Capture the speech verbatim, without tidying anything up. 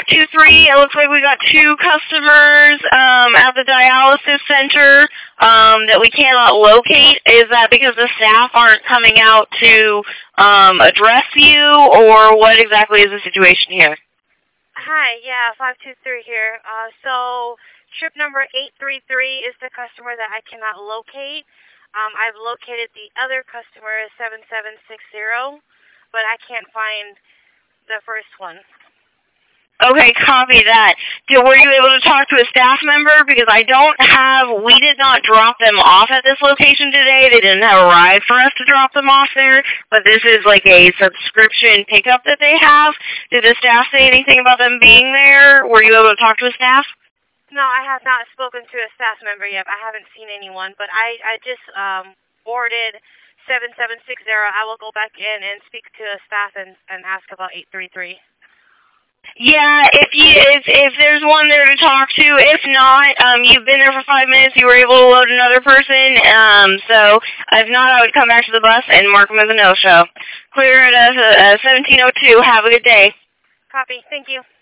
two three, it looks like we got two customers um, at the dialysis center um, that we cannot locate. Is that because the staff aren't coming out to um, address you, or what exactly is the situation here? Hi, yeah, five two three here. Uh, so trip number eight three three is the customer that I cannot locate. Um, I've located the other customer, seven seven six zero, but I can't find the first one. Okay, copy that. Did, were you able to talk to a staff member? Because I don't have, we did not drop them off at this location today. They didn't have a ride for us to drop them off there, but this is like a subscription pickup that they have. Did the staff say anything about them being there? Were you able to talk to a staff? No, I have not spoken to a staff member yet. I haven't seen anyone, but I, I just um, boarded seven seven six zero. I will go back in and speak to a staff and, and ask about eight three three. Yeah, if you if if there's one there to talk to. If not, um, you've been there for five minutes. You were able to load another person. Um, so if not, I would come back to the bus and mark them as a no-show. Clear it as uh, seventeen oh two. Have a good day. Copy. Thank you.